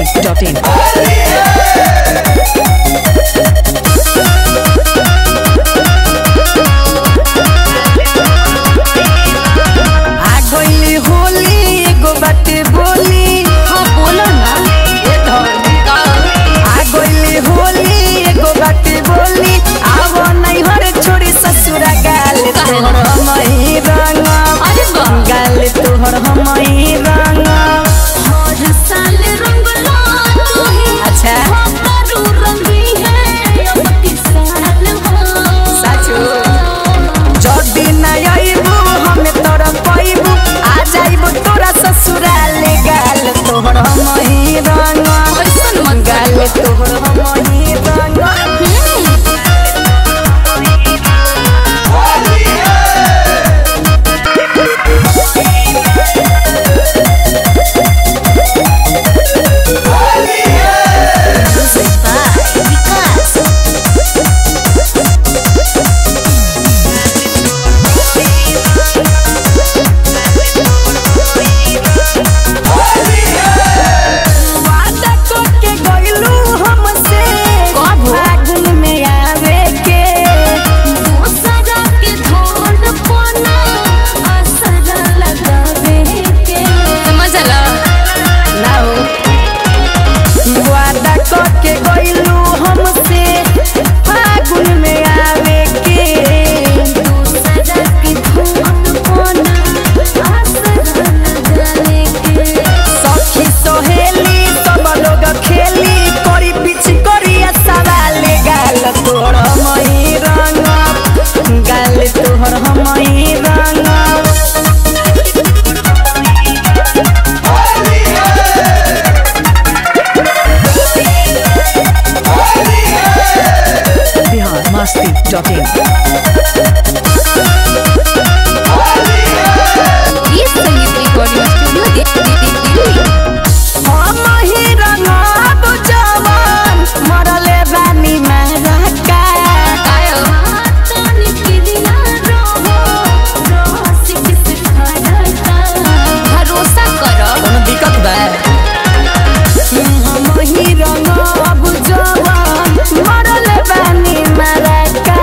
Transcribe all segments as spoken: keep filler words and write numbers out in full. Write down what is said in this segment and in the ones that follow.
मस्ती dot इन। मस्ती dot इन। ये संगीत recording studio Delhi. हम ही रंगब जवान मरले बानी मरका आयो तानी के दिया रहो रोसिक से खड़का भरोसा करो कोनो दिक्कत बा। हम ही रंगब जवान मरले बानी मरका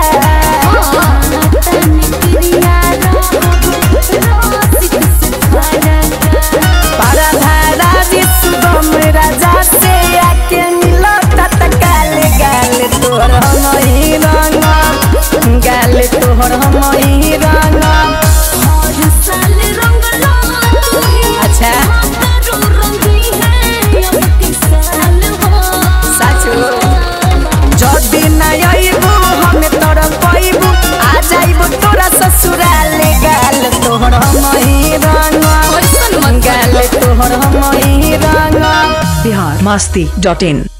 तानी के दिया रहो रोसिक से खड़का para धारा विश्वम राजा से आके मिलो तत्काल गाल तोहर हम ही रंग गाल तोहर हम ही रंग हर साल रंगला अच्छा तारो रंगी है अब के साल हो साचो जदी ना आइबू हम तोरा पाइबू आ जाइबू तोरा ससुराल गाल तोहर हम ही रंग कैसन मन गाल तोहर हम ही रंग। बिहार मस्ती डॉट इन।